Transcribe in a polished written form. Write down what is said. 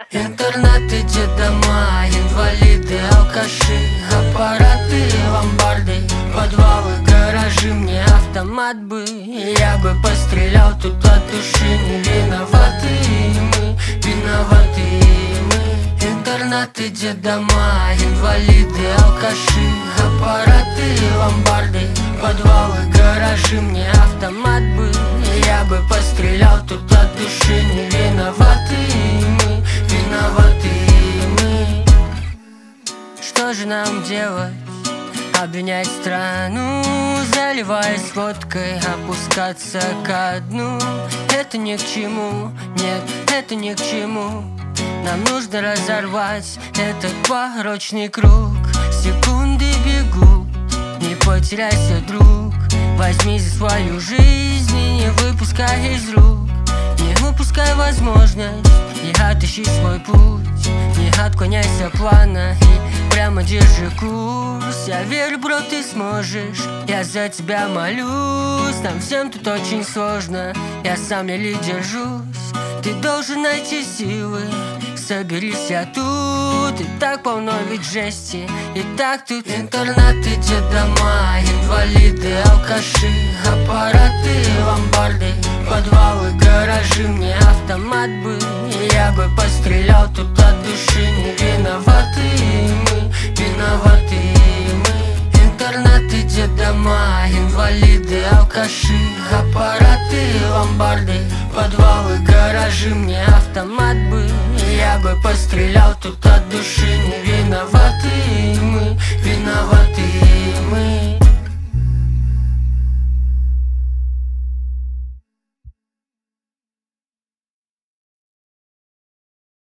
Интернаты, детдома, инвалиды, алкаши, аппараты, ломбарды, подвалы, гаражи. Мне автомат бы, я бы пострелял тут от души. Не виноваты мы, виноваты мы. Интернаты, детдома, инвалиды, алкаши, аппараты, ломбарды, подвалы, гаражи. Мне автомат бы, я бы пострелял тут от души. Не виноваты мы, виноваты мы. Что же нам делать? Обвинять страну, заливаясь водкой, опускаться ко дну. Это ни к чему, нет, это ни к чему. Нам нужно разорвать этот порочный круг. Секунды бегут, не потеряйся, друг. Возьми за свою жизнь и не выпускай из рук. Не упускай возможность, не отыщи свой путь. Не отклоняйся плана и прямо держи курс. Я верю, бро, ты сможешь, я за тебя молюсь. Нам всем тут очень сложно, я сам еле держусь. Ты должен найти силы, соберись, я тут. И так полно ведь жести, и так тут интернаты, детдома, инвалиды, алкаши, аппараты, ломбарды, подвалы, гаражи. Мне автомат бы, я бы пострелял тут от души. Не виноваты мы, виноваты мы. Интернаты, детдома, инвалиды, алкаши, аппараты, ломбарды, подвалы, гаражи. Мне автомат бы, я бы пострелял тут от души. Не виноваты мы, виноваты